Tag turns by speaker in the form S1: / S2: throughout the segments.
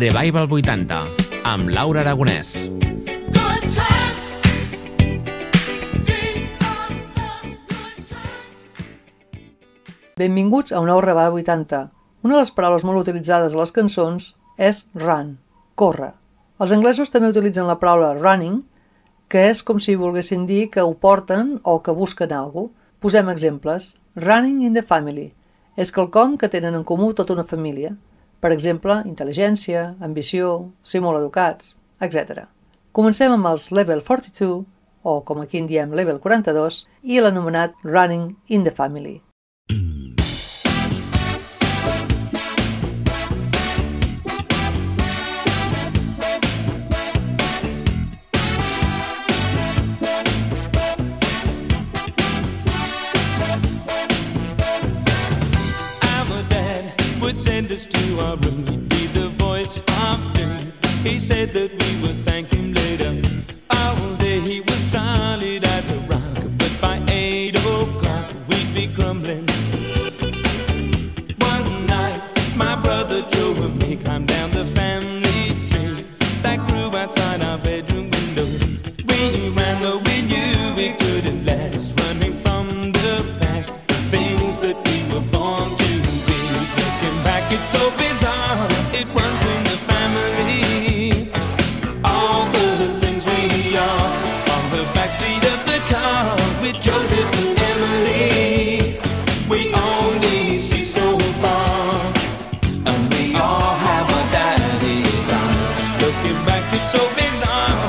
S1: Revival 80, amb Laura Aragonès.
S2: Benvinguts a un nou Revival 80. Una de les paraules molt utilitzades a les cançons és run, córrer. Els anglesos també utilitzen la paraula running, que és com si volguessin dir que ho porten o que busquen alguna cosa. Posem exemples. Running in the family és quelcom que tenen en comú tota una família. Per exemple, intel·ligència, ambició, ser molt educats, etc. Comencem amb els Level 42, o com aquí en diem Level 42, i l'anomenat Running in the Family.
S3: Send us to our room, he'd be the voice of doom. He said that we would thank him later. All day he was solid as a rock, but by 8 o'clock we'd be crumbling. One night my brother Joe and me climbed down the family tree that grew outside our bedroom window. We ran though we knew we couldn't last, running from the past, things that we were born to. It's so bizarre, it runs in the family. All the things we are on the backseat of the car with Joseph and Emily. We only see so far, and we all have our daddy's eyes. Looking back, it's so bizarre.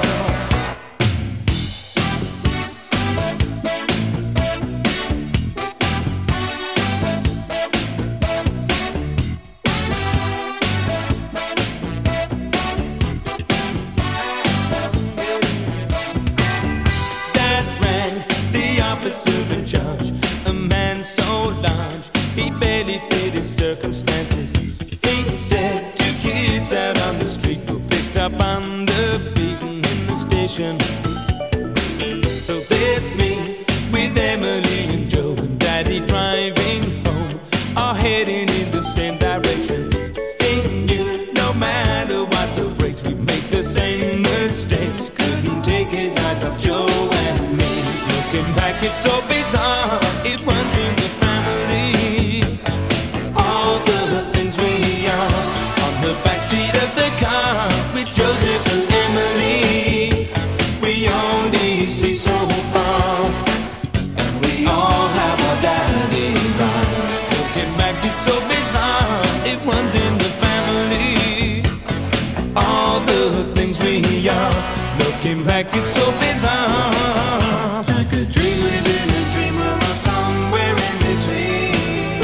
S3: Officer in charge, a man so large, he barely fit his circumstances. He said 2 kids out on the street were picked up on the beaten in the station. So there's me with Emily and Joe and Daddy driving home, all heading in the same direction. He knew no matter what the brakes, we'd make the same mistakes. Couldn't take his eyes off Joe and me. Looking back, it's so bizarre, it runs in the family. All the things we are on the backseat of the car with Joseph and Emily. We only see so far, and we all have our daddy's eyes. Looking back, it's so bizarre, it runs in the family. All the things we are, looking back, it's so bizarre. Like a dream within a dream, or somewhere in between.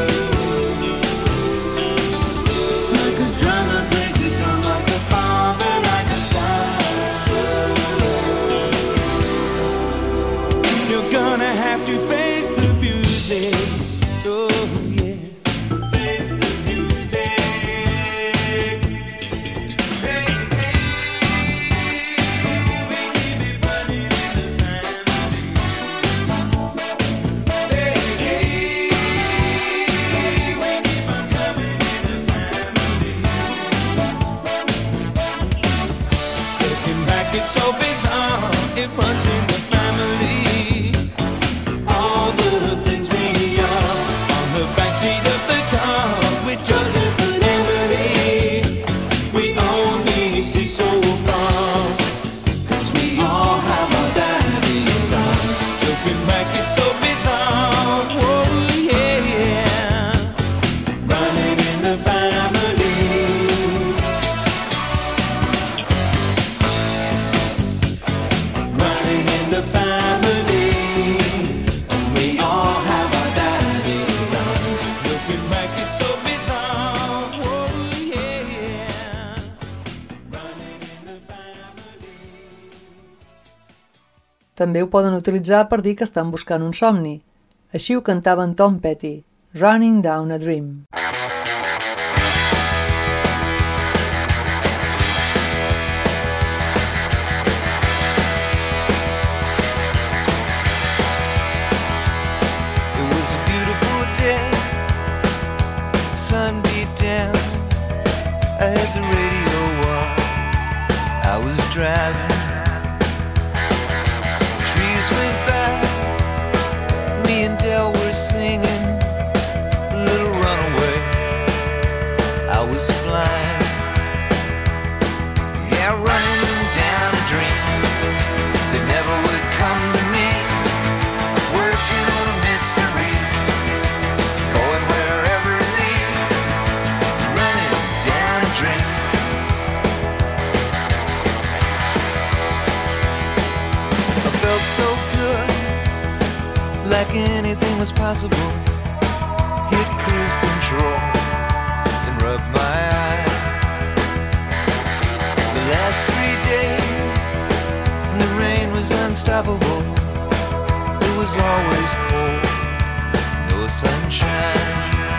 S3: Like a drum that plays his drum, like a father, like a son. You're gonna have to face the music. Oh yeah, face the music. It's so bizarre, it runs in the family. All the things we are on the backseat of the car with Joseph and Emily. We only see so far, 'cause we all have our daddy's eyes. Looking back, it's so bizarre. Oh yeah, running in the family. The family, and we all have our daddy's eyes. Looking back, it's so bizarre. Oh yeah, running in the family.
S2: També ho poden utilitzar per dir que estan buscant un somni. Així ho cantaven Tom Petty, Running Down a Dream.
S4: sun beat down. I had the radio anything was possible. Hit cruise control and rub my eyes. The last 3 days, and the rain was unstoppable. It was always cold, no sunshine.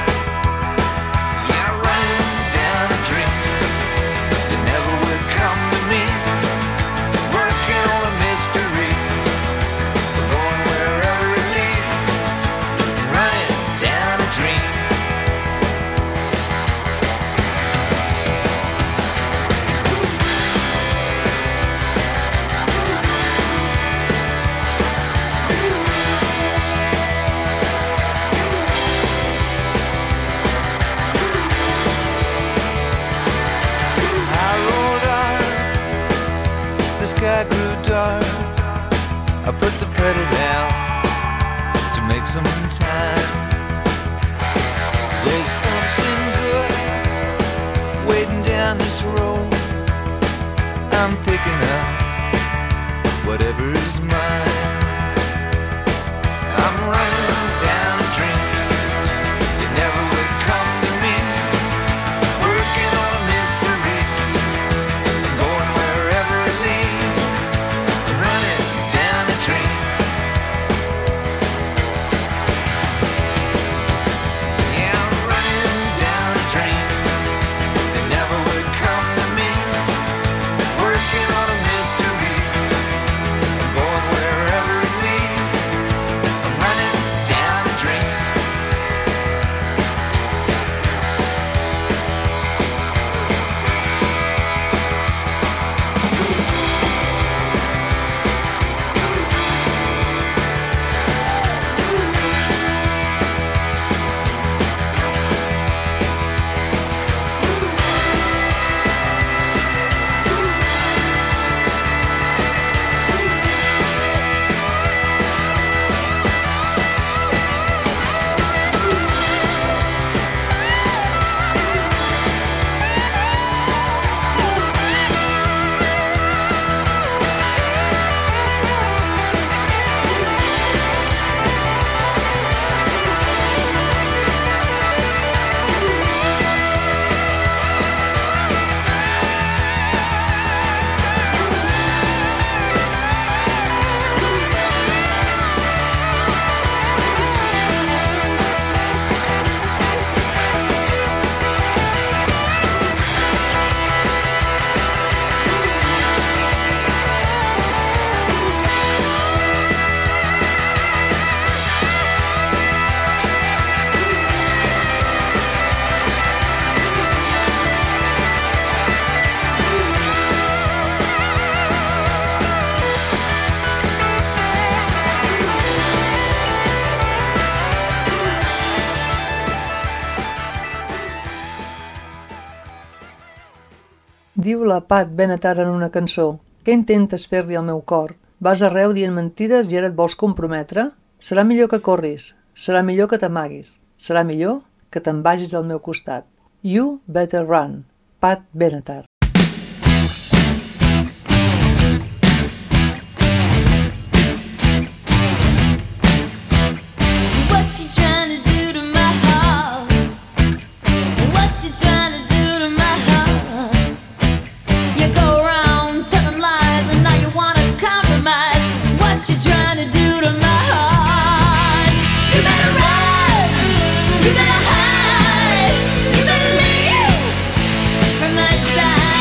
S4: Yeah, running down a dream that never would come to me. Working on a mystery, going wherever it leads. Running down a dream. The sky grew dark. I put the pedal down to make some time. There's something good waiting down this road. I'm picking up whatever's mine. I'm running down a dream that never would come to me. Working on a mystery, going wherever it leads. Running down a dream. Yeah, I'm running down a dream that never would come to me. Working on a mystery, going wherever it leads. I'm running down a dream.
S2: Diu la Pat Benatar en una cançó: què intentes fer-li al meu cor? Vas arreu dient mentides i ara et vols comprometre? Serà millor que corris, serà millor que t'amaguis, serà millor que te'n vagis al meu costat. You better run, Pat Benatar.
S5: What you trying to do to my heart? What you trying to do to my heart? You go around telling lies and now you wanna compromise. What you trying to do to my heart? You better run, you better hide, you better leave from my side.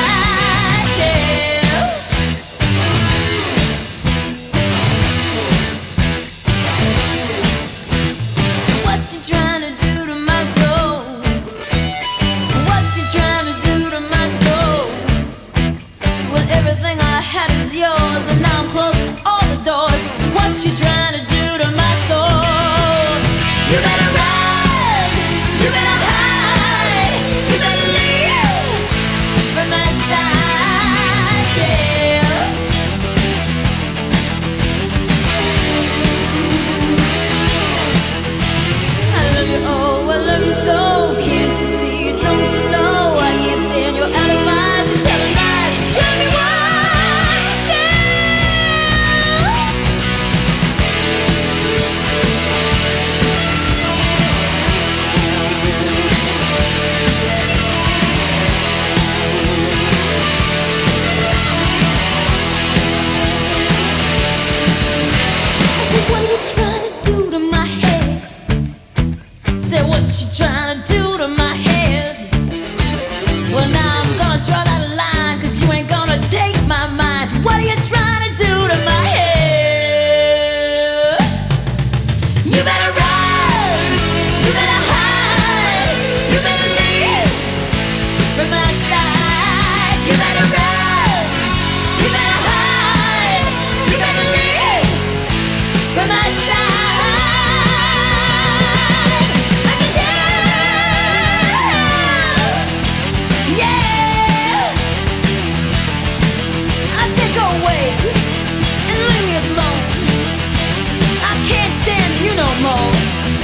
S5: You better run, you better hide, you better leave from my side. I can hear, yeah. I said go away and leave me alone. I can't stand you no more.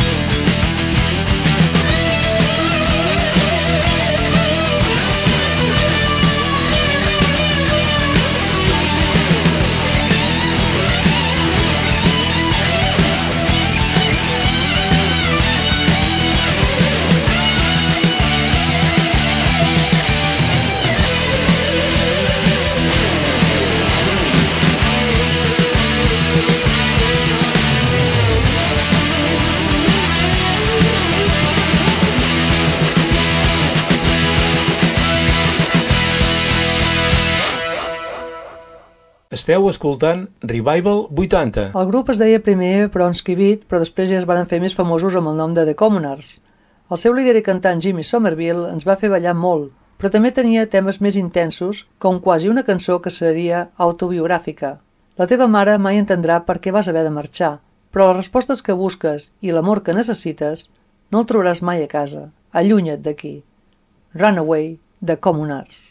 S6: Esteu escoltant Revival 80.
S2: El grup es deia primer Bronski Beat, però després ja es van fer més famosos amb el nom de The Commoners. El seu líder i cantant Jimmy Somerville ens va fer ballar molt, però també tenia temes més intensos, com quasi una cançó que seria autobiogràfica. La teva mare mai entendrà per què vas haver de marxar, però les respostes que busques i l'amor que necessites no el trobaràs mai a casa. Allunya't d'aquí. Runaway, The Commoners.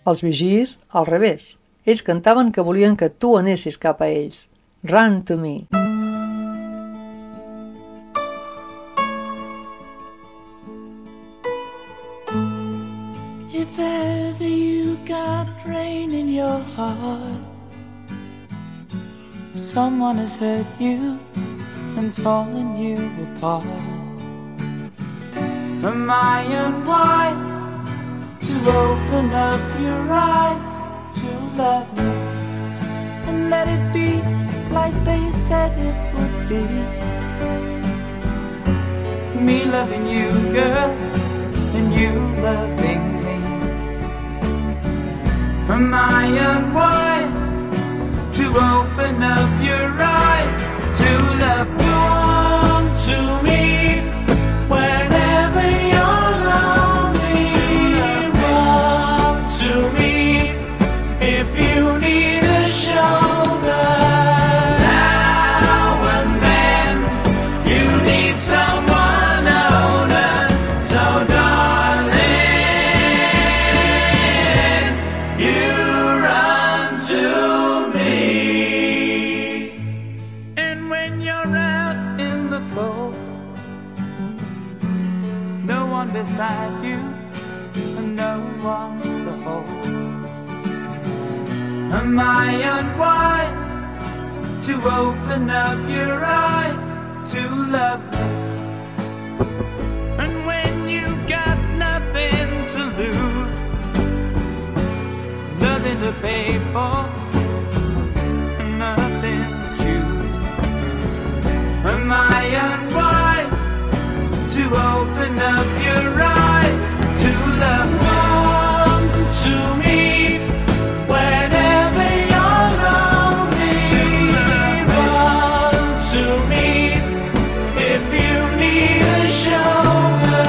S2: Els Bee Gees, al revés. Ells cantaven que volien que tu anessis cap a ells. Run to me.
S7: If ever you got rain in your heart, someone has hurt you and torn you apart. Am I unwise to open up your eyes to love me and let it be like they said it would be? Me loving you, girl, and you loving me. Am I unwise to open up your eyes to love me? Come to me whenever you're lonely. Run to me if you need a shoulder. Now and then you need someone older. So darling, you run to me. And when you're out in the cold, no one beside you and no one to hold. Am I unwise to open up your eyes to love me? And when you got nothing to lose, nothing to pay for, and nothing to choose, am I unwise to open up your eyes to love me? Come to me whenever you're lonely. Run to me if you need a shoulder.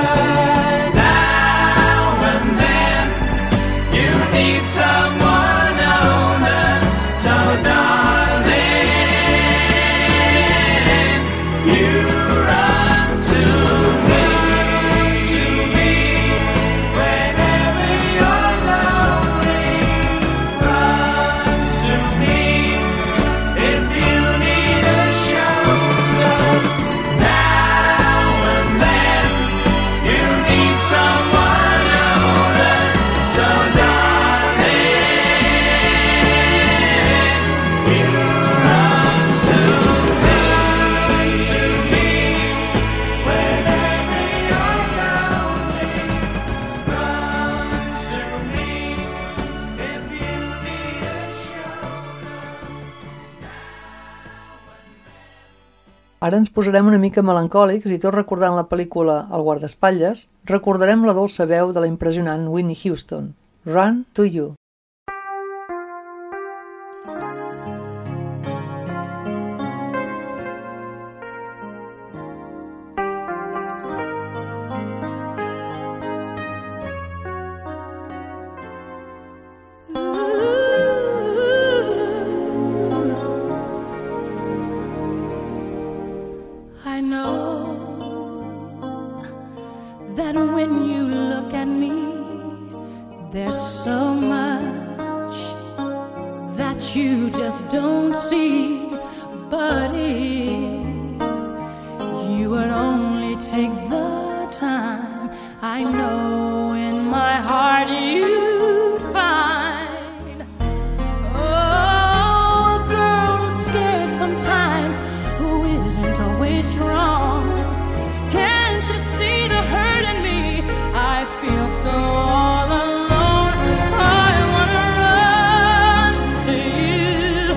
S7: Now and then you need someone older. So darling, you run to me. Whenever you're lonely, run to me if you need a shoulder. Now and then you need someone older. So darling, you run to me. Whenever you're lonely, run to me if you need a shoulder.
S2: Ara ens posarem una mica melancòlics i tot recordant la pel·lícula El guardaespatlles, recordarem la dolça veu de la impressionant Whitney Houston. Run to you.
S5: I know that when you look at me, there's so much that you just don't see. But if you would only take the time, I know in my heart you'd find, oh, a girl is scared sometimes who isn't always strong. Can't you see the hurt in me? I feel so all alone. I wanna run to you.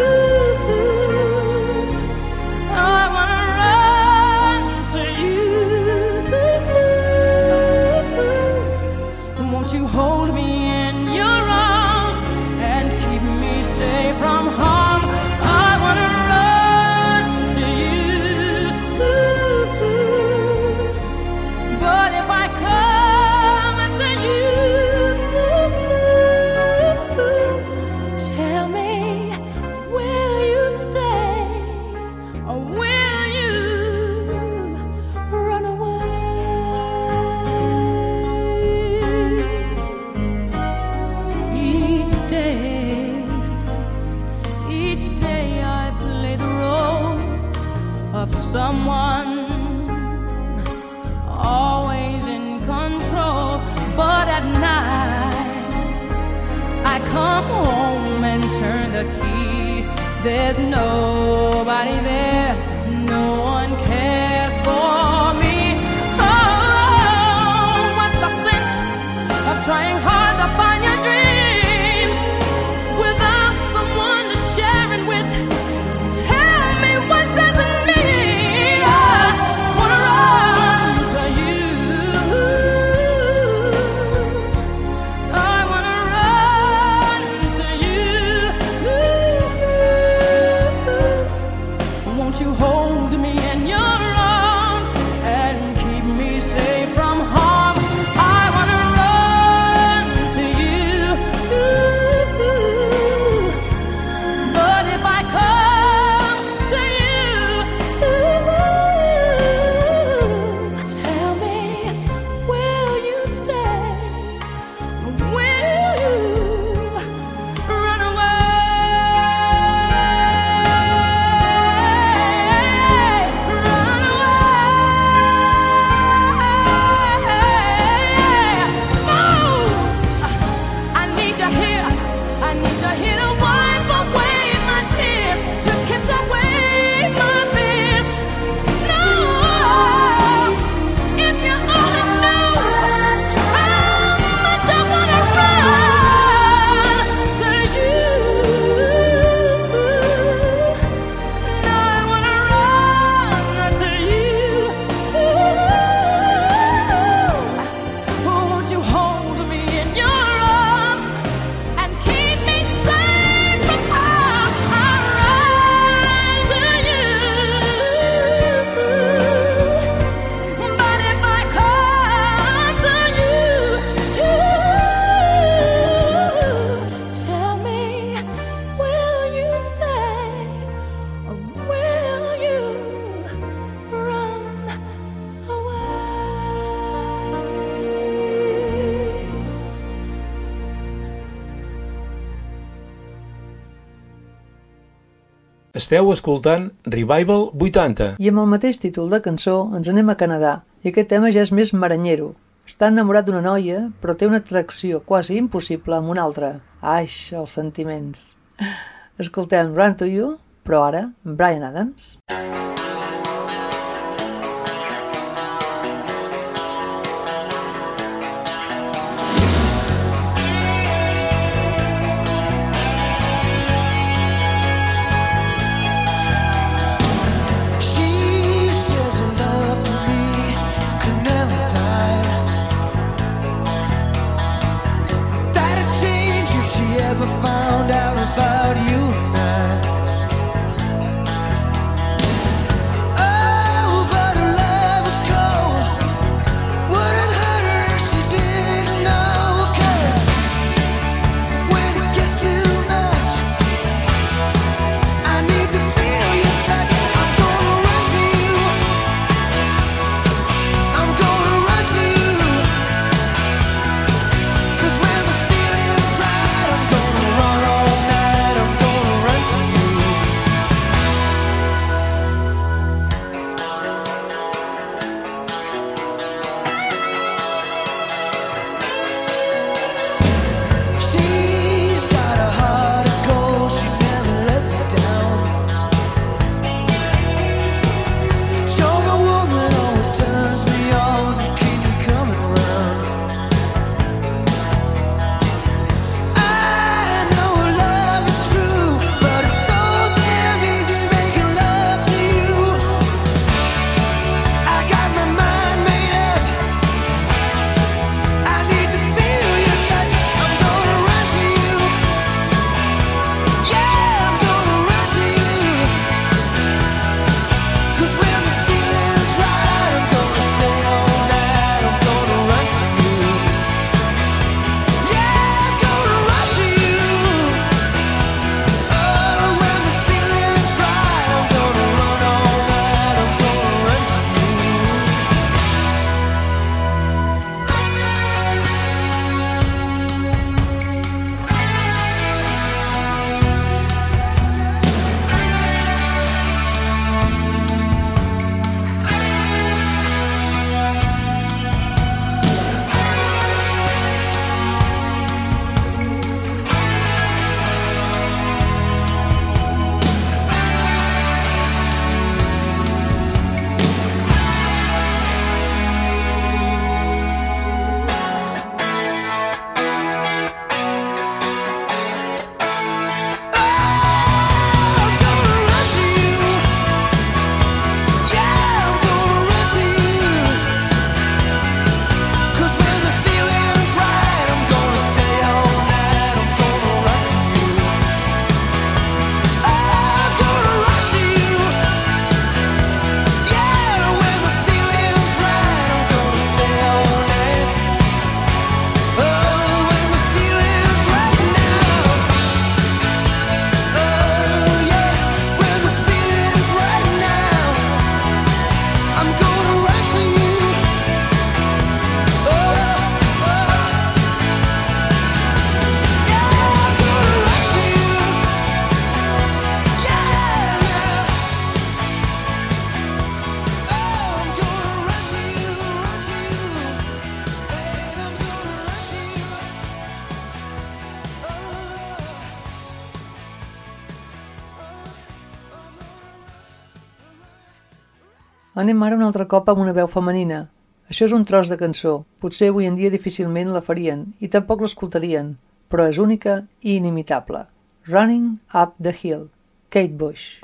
S5: I wanna run to you. someone always in control, but at night I come home and turn the key. There's nobody there, no one cares for me. Oh, what's the sense of trying hard to find your dreams without someone to share it with? Tell me, what does it mean? I wanna run to you. I wanna run to you. Won't you hold me in your arms and keep me safe from harm? I wanna run to you. But if I come to you, tell me, will you stay? Or will you run away? Run away. Oh, I need you here. I need you here to wipe away my tears, to kiss away my fears. No, if you only knew how much I wanna run to you. No, I wanna run to you. Won't you hold me in your arms and keep me safe from harm? I run to you. But if I come to you, tell me, will you stay or will you run away?
S6: Esteu escoltant Revival 80.
S2: I amb el mateix títol de cançó ens anem a Canadà, i aquest tema ja és més maranyero. Està enamorat d'una noia, però té una atracció quasi impossible amb una altra. Aix, els sentiments. Escoltem Run to You, però ara Bryan Adams.
S4: She says her love for me could never die. That'd change if she ever found out about you and I.
S2: Anem ara un altre cop amb una veu femenina. Això és un tros de cançó. Potser avui en dia difícilment la farien i tampoc l'escoltarien, però és única i inimitable. Running Up the Hill, Kate Bush.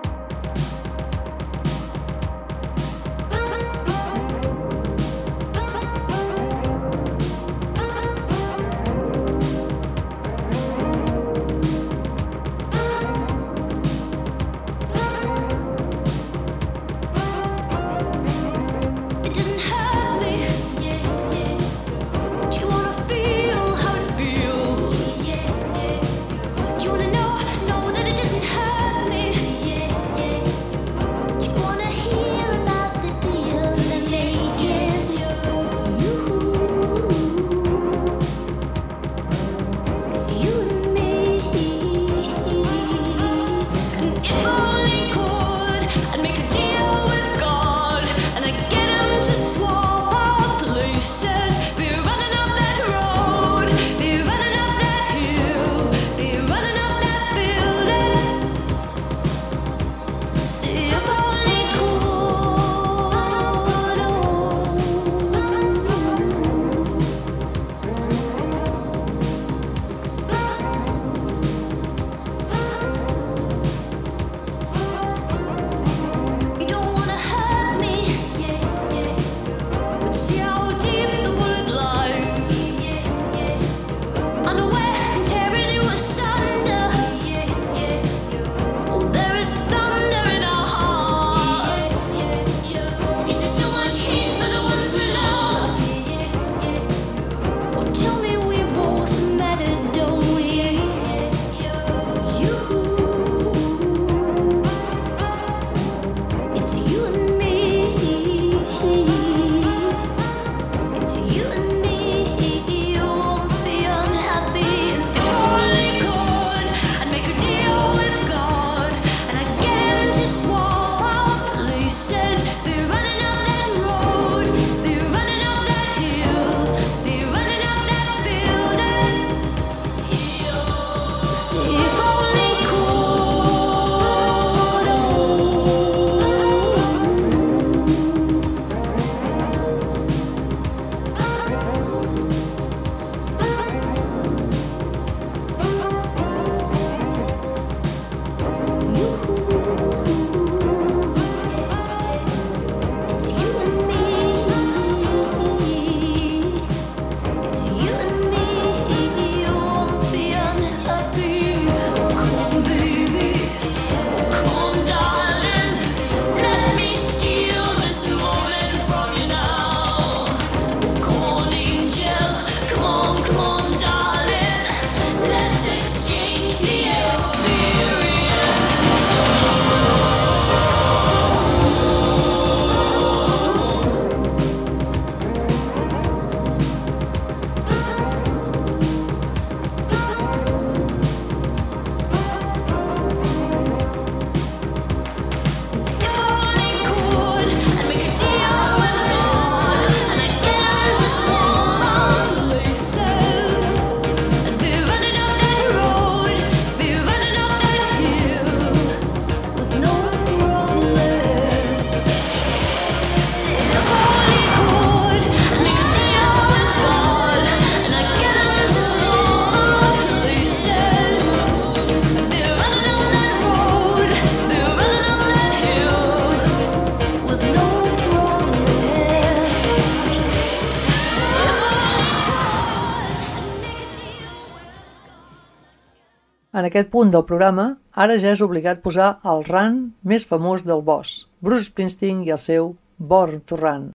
S2: En aquest punt del programa, ara ja és obligat posar el run més famós del boss, Bruce Springsteen i el seu Born to Run.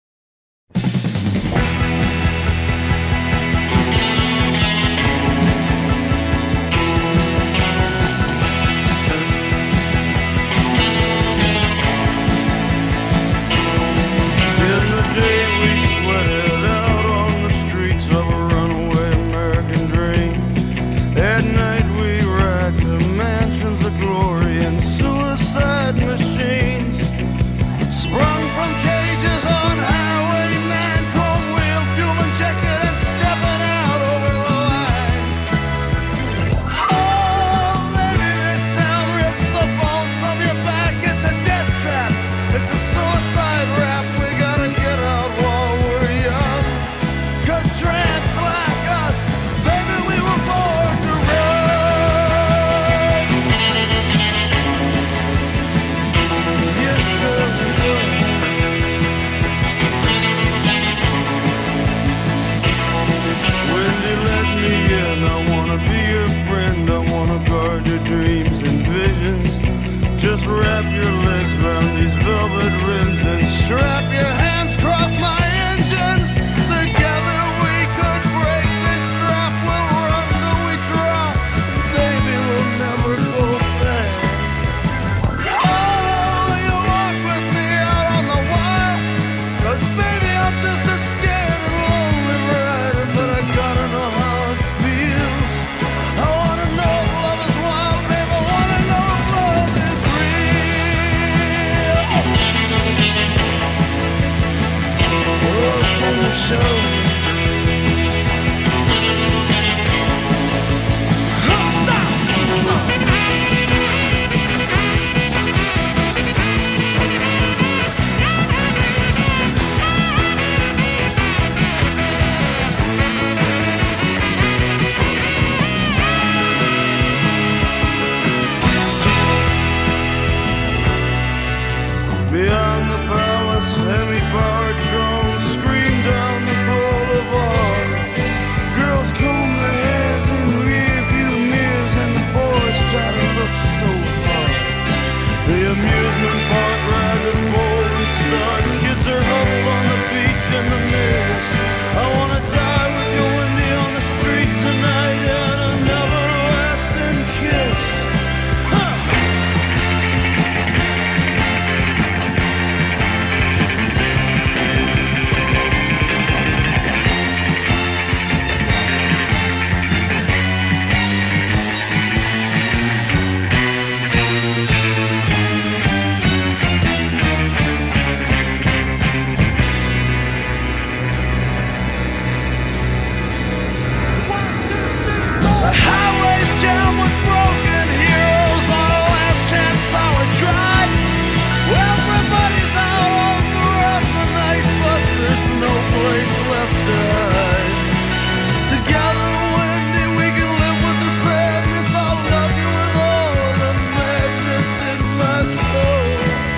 S8: Sprung from cages on high. visions. Just wrap your legs round these velvet rims and strap your hands across my engines. Together we could break this trap. We'll run till we drop. Baby, we'll never go back. Oh, you walk with me out on the wire. 'Cause baby, I'm just a scared and lonely rider. But I gotta know how it feels. I wanna know if love is wild, babe. I wanna know if love is real. Oh, can you show me? Beyond the palace, semi-powered drones scream down the boulevard. Girls comb their hairs in rearview mirrors, and the boys try to look so hard. The amusement park ride and folding start. Kids are huddled on the beach in the mist. I wanna die with you, Wendy, on the street tonight, and an everlasting kiss. The highway's jammed with broken heroes on a last chance power drive. Everybody's out on the rough and ice, but there's no place left to hide. Together, Wendy, we can live with the sadness. I'll love you with all the madness in my soul.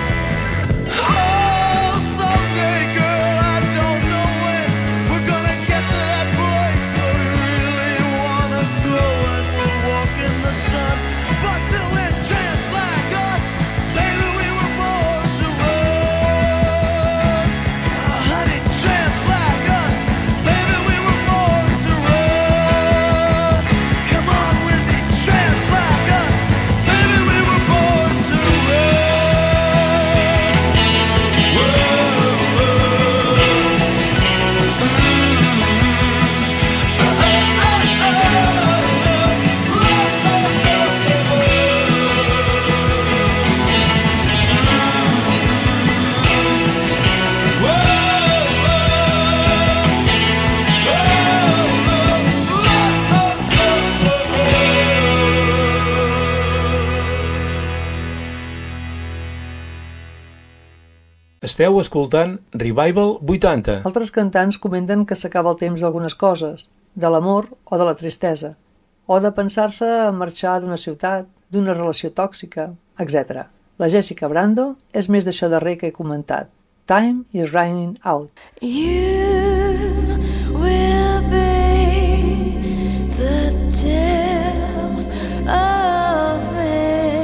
S8: Oh, someday, girl, I don't know when we're gonna get to that place where we really wanna go and we'll walk in the sun. But till then, tramps like us, baby, we were born to run. Oh, honey, tramps like us, baby, we were born to run. Come on, Wendy, tramps like us, baby, we were born to
S6: Esteu escoltant Revival 80.
S2: Altres cantants comenten que s'acaba el temps d'algunes coses, de l'amor o de la tristesa, o de pensar-se en marxar d'una ciutat, d'una relació tòxica, etc. La Jessica Brando és més d'això darrer que he comentat. Time is running out.
S5: You will be the death of me.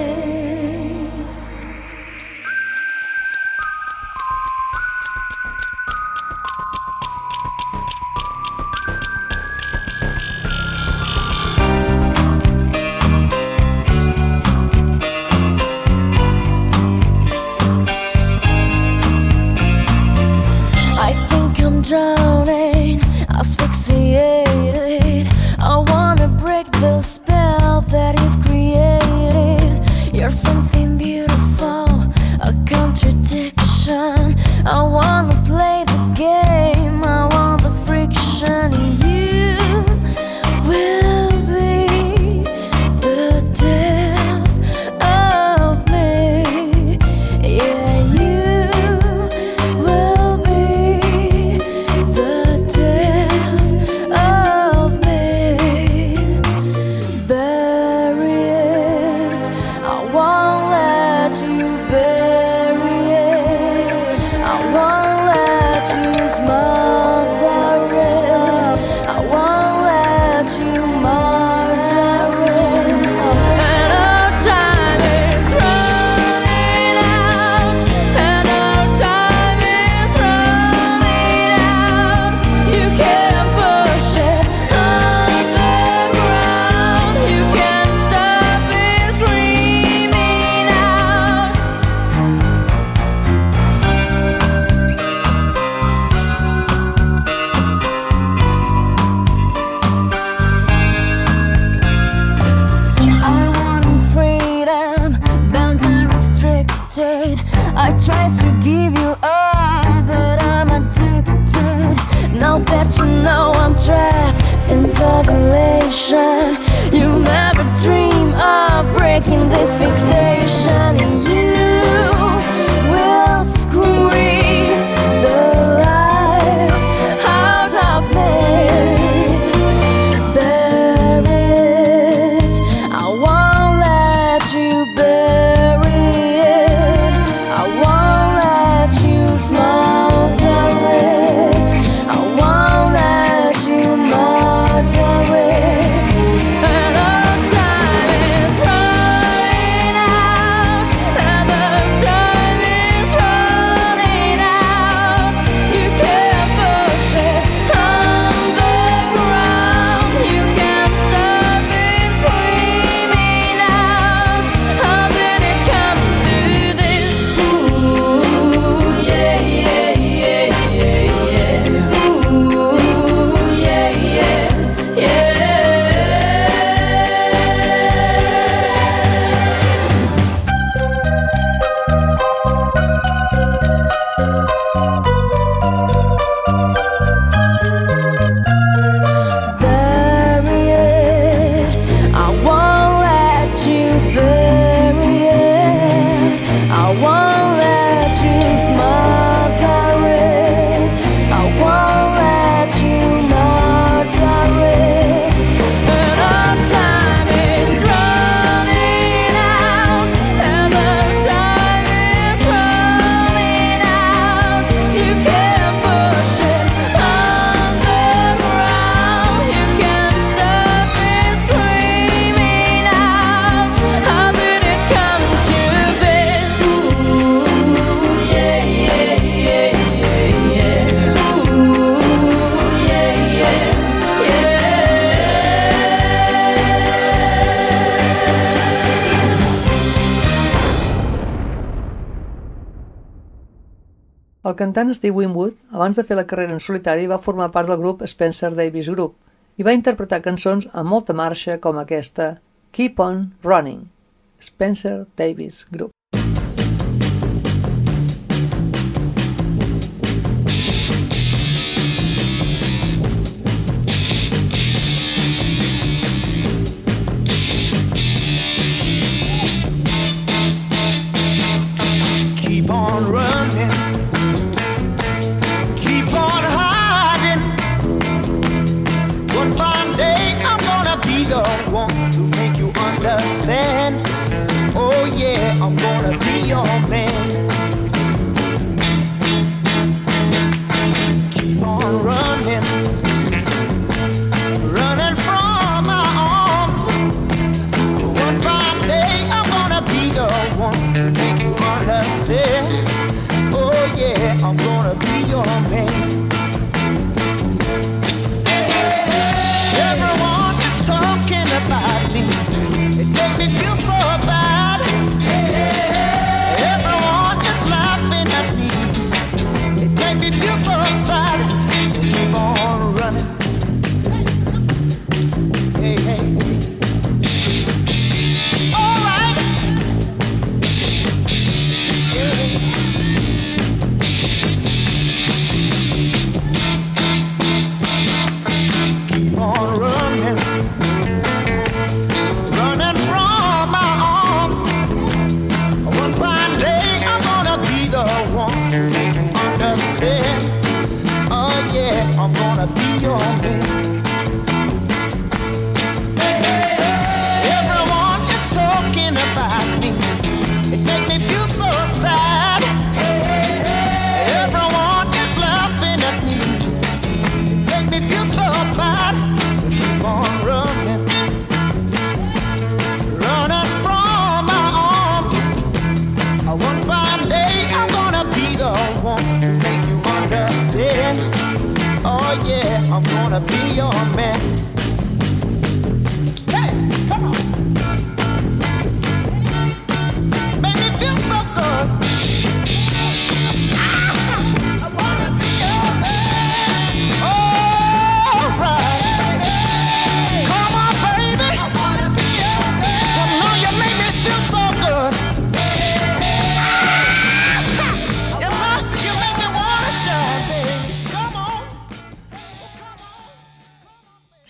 S5: I think I'm drowning, asphyxiated. I wanna break the spell that you've created. You're something beautiful, a contradiction. I wanna play the game, I want the friction. You will be the death of me. Yeah, you will be the death of me. Bury it, I won't tried to give you up, but I'm addicted. Now that you know I'm trapped, sense of elation. You'll never dream of breaking this fixation. You will squeeze the life out of me. Bury it, I won't let you bury it. I won't let you smother it. I won't let you murder it. And our time is running out. And the time is running out. You can't push it on the ground. You can't stop it screaming out. How did it come to this? Ooh, yeah, yeah, yeah, yeah, yeah. Ooh, yeah, yeah, yeah. Bury it, I won't let you bury it. I won't let you smother it. I won't let you murder it. And our time is running out. And the time is running out. You can't push it on the ground. You can't stop it screaming out. How did it come to this? Ooh, yeah, yeah, yeah, yeah, yeah. Ooh, yeah, yeah, yeah.
S2: El cantant Steve Winwood, abans de fer la carrera en solitari, va formar part del grup Spencer Davis Group i va interpretar cançons amb molta marxa com aquesta Keep on Running, Spencer Davis Group.
S4: Keep on running, keep on hiding. One fine day I'm gonna be the one to make you understand. Oh yeah, I'm gonna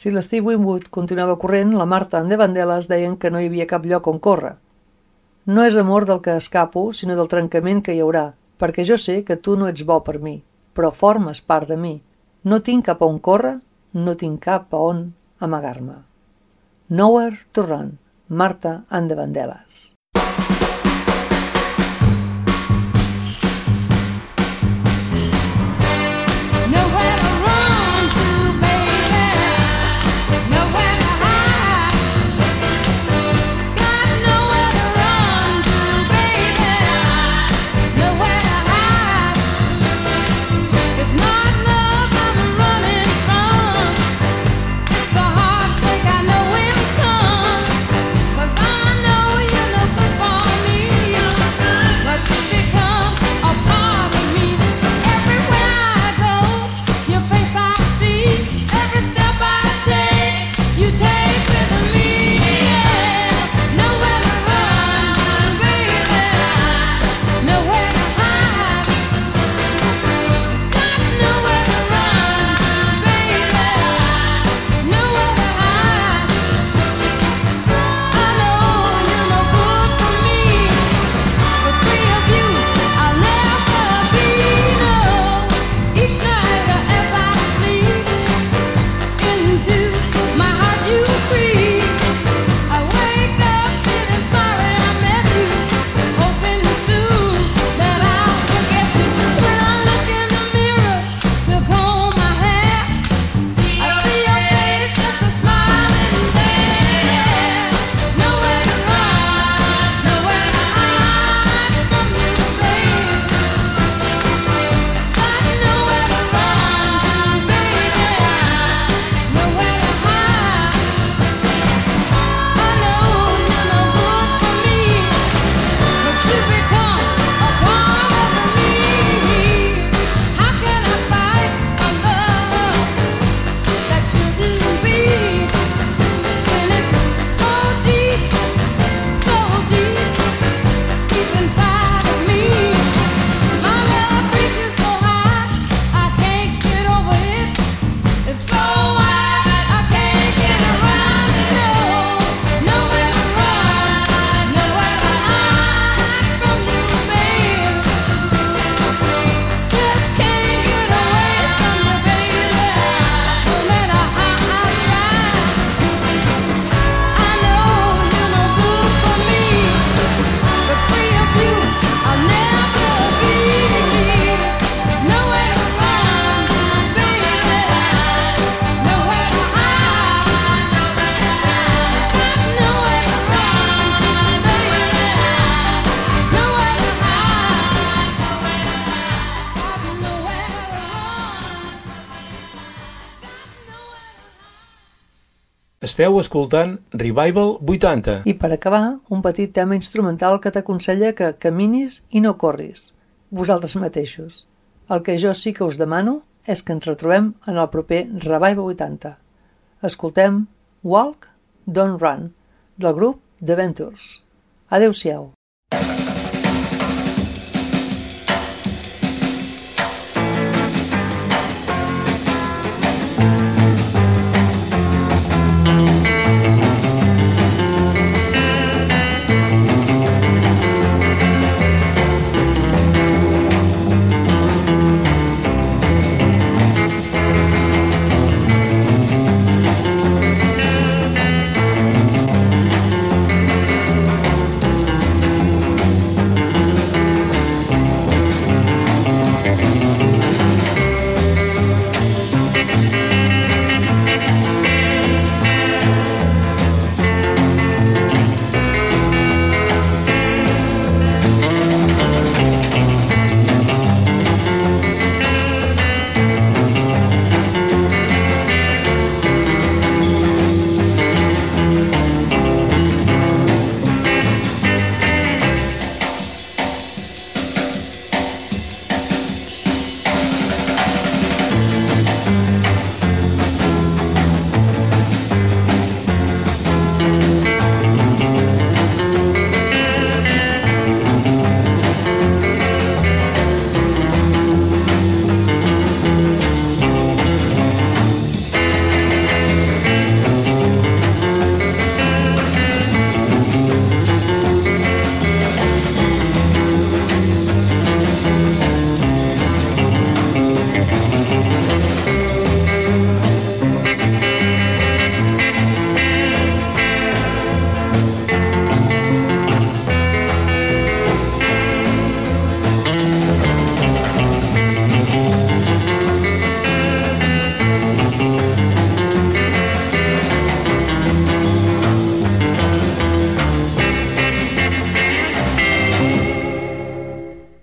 S2: Si l'Steve Winwood continuava corrent, la Marta and the Vandellas deien que no hi havia cap lloc on córrer. No és amor del que escapo, sinó del trencament que hi haurà, perquè jo sé que tu no ets bo per mi, però formes part de mi. No tinc cap a on córrer, no tinc cap a on amagar-me. Nowhere to Run, Marta and the Vandellas.
S6: Esteu escoltant Revival 80.
S2: I per acabar, un petit tema instrumental que t'aconsella que caminis i no corris, vosaltres mateixos. El que jo sí que us demano és que ens retrobem en el proper Revival 80. Escoltem Walk, Don't Run, del grup The Ventures. Adéu-siau.